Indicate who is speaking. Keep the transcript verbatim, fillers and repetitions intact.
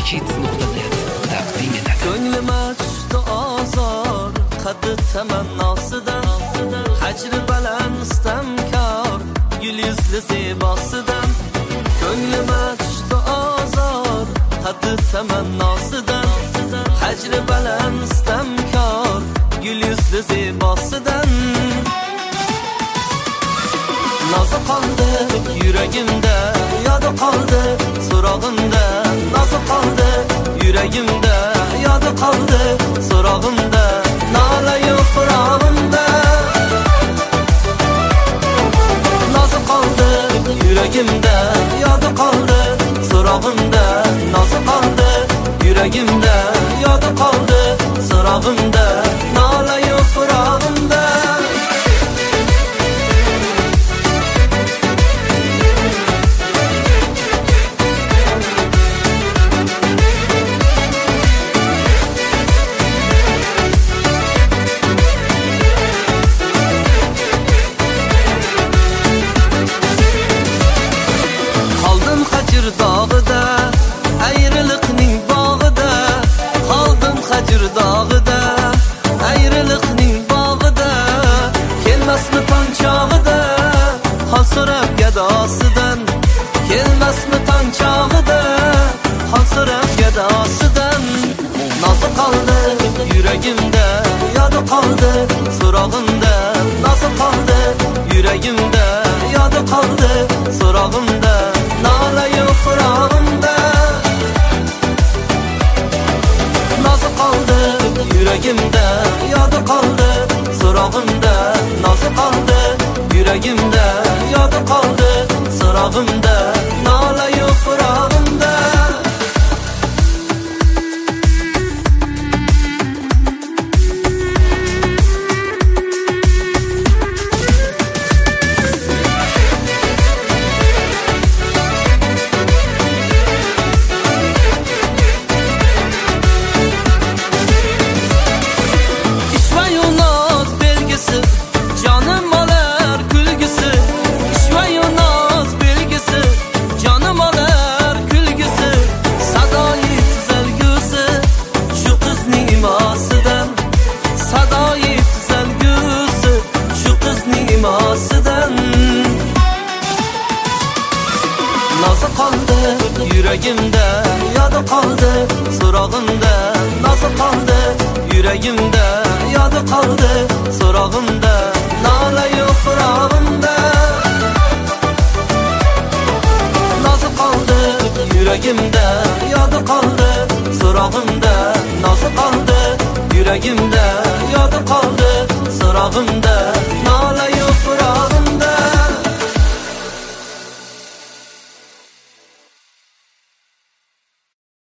Speaker 1: kit nuqta net taqdim etadi.
Speaker 2: Ko'nglima tushdi ozor, qaddi tamannosidan, hajri baland istamkor, gul yuzli zebosidan. Ko'nglima tushdi ozor, qaddi tamannosidan, hajri baland istamkor, gul yuzli zebosidan. Nozi qoldi yuragimda, yodi qoldi so'rog'imda. Nozi qoldi yuragimda, yodi qoldi so'rog'imda. Nola-yu firog'imda. Nozi qoldi yuragimda, yodi qoldi so'rog'imda. Nozi qoldi yuragimda, yodi qoldi so'rog'imda. Nola-yu firog'imda. Dağıda, ayrılıqning bog'ida, qoldim hajr dog'ida, ayrılıqning bog'ida, kelmasmi tong chog'ida, hol so'rab gadosidan, kelmasmi tong chog'ida, hol so'rab gadosidan. Nozi qoldi yuragimda, yodi qoldi so'rog'imda. Nozi qoldi yuragimda, yodi qoldi so'rog'imda. Nola-yu firog'imda. Nozi qoldi yuragimda, yodi qoldi so'rog'imda. Nozi qoldi yuragimda, yodi qoldi so'rog'imda. Nola-yu firog'imda. Nozi qoldi yuragimda, yodi qoldi so'rog'imda. Nozi qoldi yuragimda, yodi qoldi so'rog'imda. Nola-yu firog'imda. Nozi qoldi yuragimda, yodi qoldi so'rog'imda. Nozi qoldi yuragimda, yodi qoldi so'rog'imda.